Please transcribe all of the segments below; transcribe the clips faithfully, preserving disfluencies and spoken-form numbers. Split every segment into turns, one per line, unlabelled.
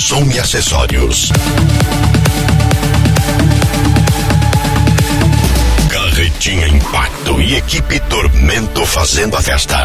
som e acessórios. Carretinha Impacto e equipe Tormento fazendo a festa.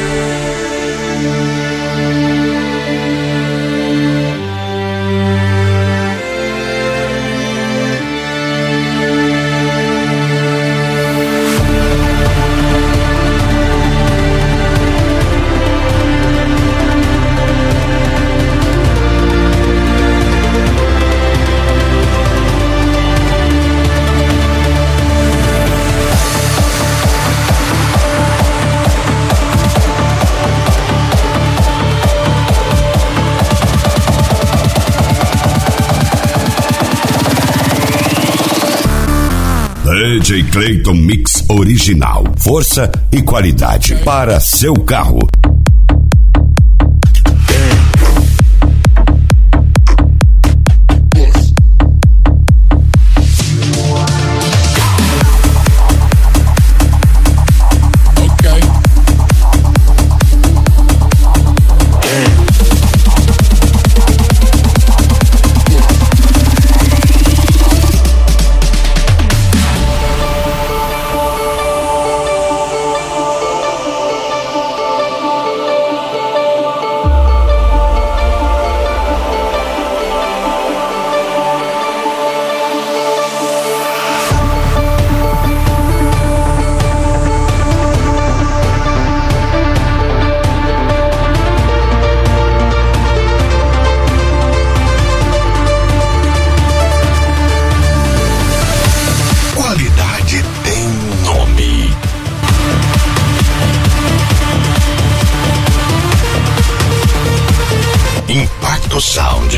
D J Clayton Mix original. Força e qualidade para seu carro.
Impacto Sound.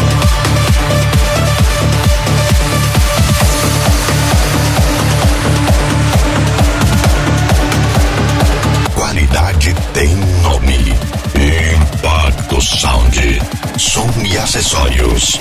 Qualidade tem nome. Impacto Sound. Som e acessórios.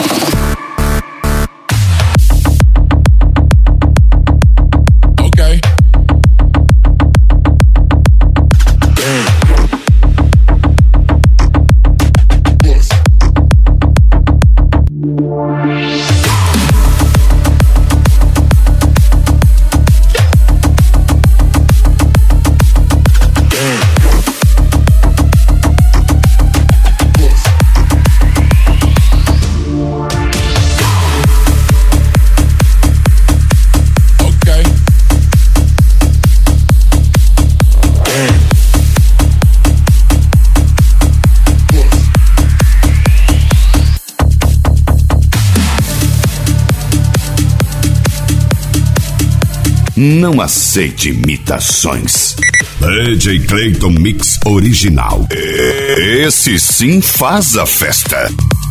Não aceite imitações. D J Clayton Mix original. Esse sim faz a festa.